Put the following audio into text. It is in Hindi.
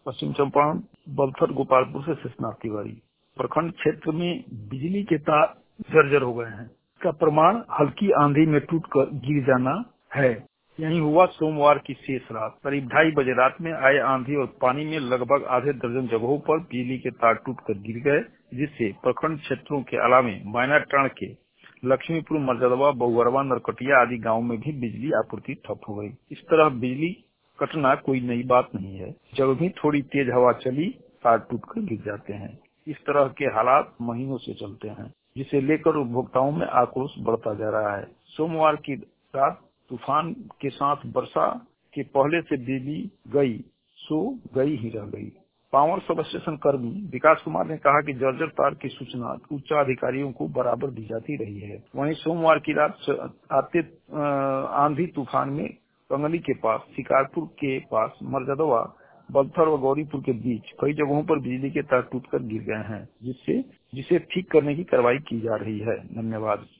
पश्चिम चंपारण, बलथर, गोपालपुर से शेषनाथ तिवारी। प्रखंड क्षेत्र में बिजली के तार जर्जर हो गए हैं। इसका प्रमाण हल्की आंधी में टूटकर गिर जाना है। यही हुआ सोमवार की शेष रात। करीब 2:30 बजे रात में आए आंधी और पानी में लगभग आधे दर्जन जगहों पर बिजली के तार टूटकर गिर गए, जिससे प्रखंड क्षेत्रों के अलावे मैनाटांड़ के लक्ष्मीपुर, मर्जदवा, बहुअरवा, नरकटिया आदि गाँव में भी बिजली आपूर्ति ठप हो गई। इस तरह बिजली कटना कोई नई बात नहीं है। जब भी थोड़ी तेज हवा चली, तार टूटकर गिर जाते हैं। इस तरह के हालात महीनों से चलते हैं, जिसे लेकर उपभोक्ताओं में आक्रोश बढ़ता जा रहा है। सोमवार की रात तूफान के साथ वर्षा के पहले से बिजली गई सो गई ही रह गई। पावर सब स्टेशन कर्मी विकास कुमार ने कहा कि जर्जर तार की सूचना उच्च अधिकारियों को बराबर दी जाती रही है। वहीं सोमवार की रात आते आंधी तूफान में कंगली के पास, शिकारपुर के पास, मर्जदवा, बलथर और गौरीपुर के बीच कई जगहों पर बिजली के तार टूटकर गिर गए हैं, जिसे ठीक करने की कार्रवाई की जा रही है। धन्यवाद।